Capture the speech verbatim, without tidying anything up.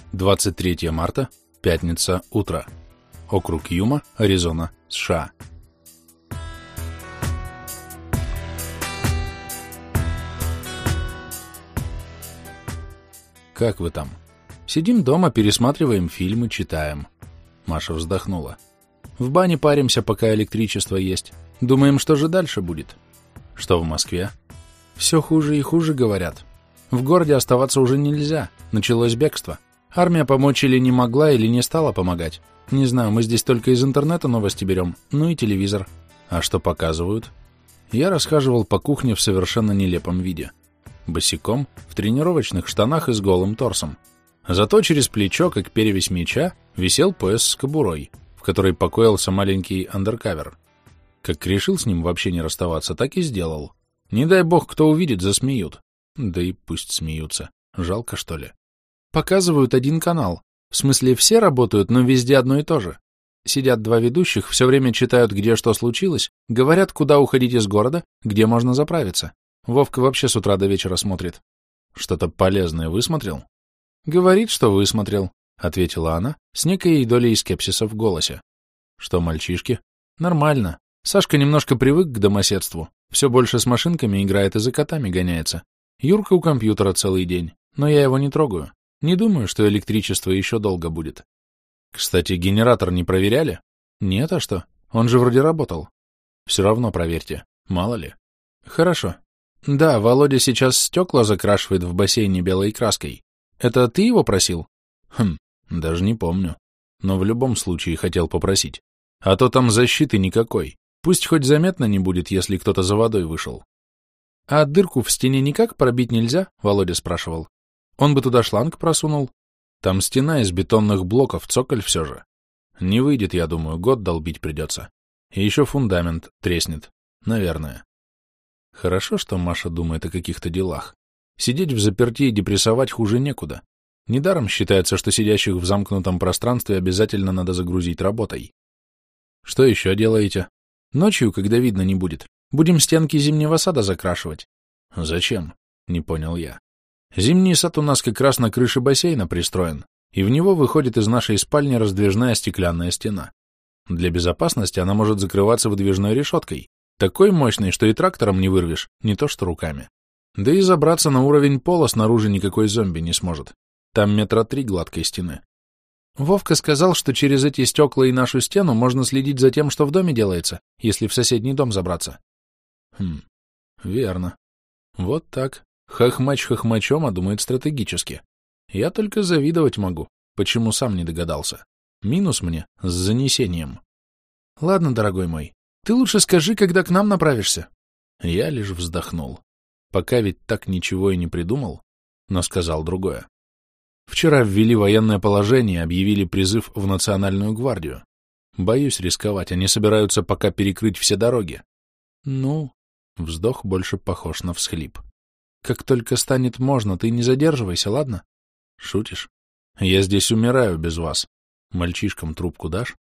двадцать третьего марта, пятница, утро. Округ Юма, Аризона, США. «Как вы там?» «Сидим дома, пересматриваем фильмы, читаем». Маша вздохнула. «В бане паримся, пока электричество есть. Думаем, что же дальше будет». «Что в Москве?» «Все хуже и хуже, говорят. В городе оставаться уже нельзя. Началось бегство. Армия помочь или не могла, или не стала помогать. Не знаю, мы здесь только из интернета новости берем, ну и телевизор». «А что показывают?» Я расхаживал по кухне в совершенно нелепом виде. Босиком, в тренировочных штанах и с голым торсом. Зато через плечо, как перевязь меча, висел пояс с кобурой, в которой покоился маленький андеркавер. Как решил с ним вообще не расставаться, так и сделал. Не дай бог, кто увидит, засмеют. Да и пусть смеются. Жалко, что ли? Показывают один канал. В смысле, все работают, но везде одно и то же. Сидят два ведущих, все время читают, где что случилось, говорят, куда уходить из города, где можно заправиться. Вовка вообще с утра до вечера смотрит. Что-то полезное высмотрел? Говорит, что высмотрел, ответила она с некой долей скепсиса в голосе. Что, мальчишки? Нормально. Сашка немножко привык к домоседству. Все больше с машинками играет и за котами гоняется. Юрка у компьютера целый день, но я его не трогаю. Не думаю, что электричество еще долго будет. Кстати, генератор не проверяли? Нет, а что? Он же вроде работал. Все равно проверьте, мало ли. Хорошо. Да, Володя сейчас стекла закрашивает в бассейне белой краской. Это ты его просил? Хм, даже не помню. Но в любом случае хотел попросить. А то там защиты никакой. Пусть хоть заметно не будет, если кто-то за водой вышел. А дырку в стене никак пробить нельзя? Володя спрашивал. Он бы туда шланг просунул. Там стена из бетонных блоков, цоколь все же. Не выйдет, я думаю, год долбить придется. И еще фундамент треснет. Наверное. Хорошо, что Маша думает о каких-то делах. Сидеть в заперти и депрессовать хуже некуда. Недаром считается, что сидящих в замкнутом пространстве обязательно надо загрузить работой. Что еще делаете? Ночью, когда видно не будет, будем стенки зимнего сада закрашивать. Зачем? Не понял я. Зимний сад у нас как раз на крыше бассейна пристроен, и в него выходит из нашей спальни раздвижная стеклянная стена. Для безопасности она может закрываться выдвижной решеткой, такой мощной, что и трактором не вырвешь, не то что руками. Да и забраться на уровень пола снаружи никакой зомби не сможет. Там метра три гладкой стены. Вовка сказал, что через эти стекла и нашу стену можно следить за тем, что в доме делается, если в соседний дом забраться. Хм, верно. Вот так. Хохмач хохмачом, а думает стратегически. Я только завидовать могу, почему сам не догадался. Минус мне с занесением. Ладно, дорогой мой, ты лучше скажи, когда к нам направишься. Я лишь вздохнул. Пока ведь так ничего и не придумал, но сказал другое. Вчера ввели военное положение и объявили призыв в Национальную гвардию. Боюсь рисковать, они собираются пока перекрыть все дороги. Ну, вздох больше похож на всхлип. Как только станет можно, ты не задерживайся, ладно? Шутишь? Я здесь умираю без вас. Мальчишкам трубку дашь?